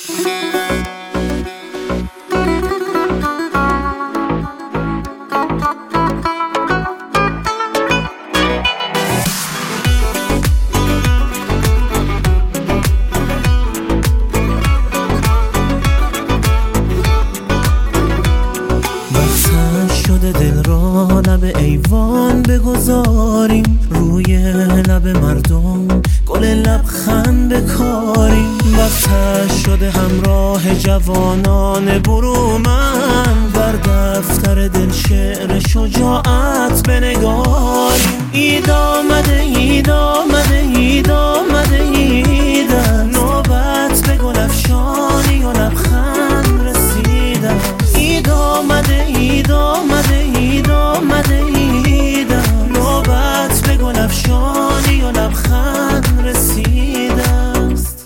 دل را لب ایوان بگذاریم، روی لب مردم گل لبخند بکاریم. وقتش شده همراه جوانان برومند، بر دفتر دل شعر شجاعت بنگاریم. عید آمده عید آمده عید آمده عیدم، نوبت به گل افشانی و لبخند رسیدم. عید آمده عید آمده عید آمده عیدم، نوبت به گل افشانی و لبخند رسیده است.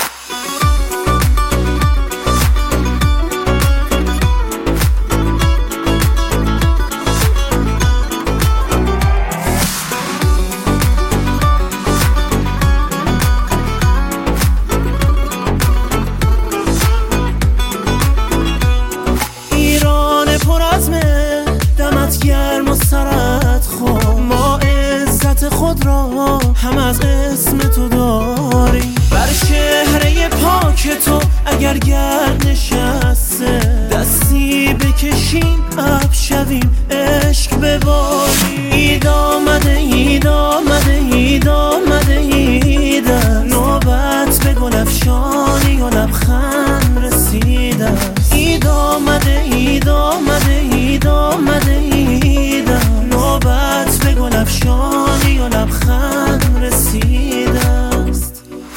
گرم و سرت خود، ما عزت خود را هم از اسم تو داریم. بر چهره پاک تو اگر گرد نشسته، دستی بکشیم اب شویم عشق بباریم. عید آمده عید آمده عید آمده عیدم، نوبت به گل افشانی و لبخند رسیده. عید آمده عید آمده عید آمده عیدم، نوبت به گل افشانی و لبخند رسیده است.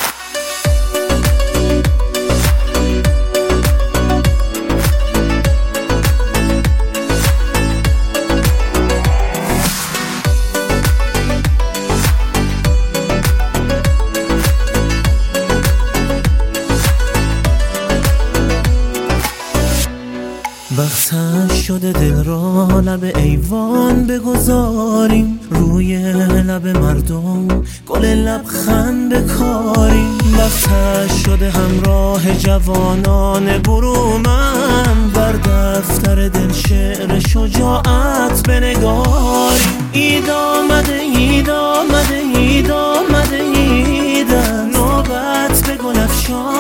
وقتش شده دل را لب ایوان بگذاریم، روی لب مردم گل لبخند بکاریم. وقتش شده همراه جوانان برومند، بر دفتر دل شعر شجاعت بنگاریم. عید آمده عید آمده عید آمده عیدم، نوبت به گل افشانی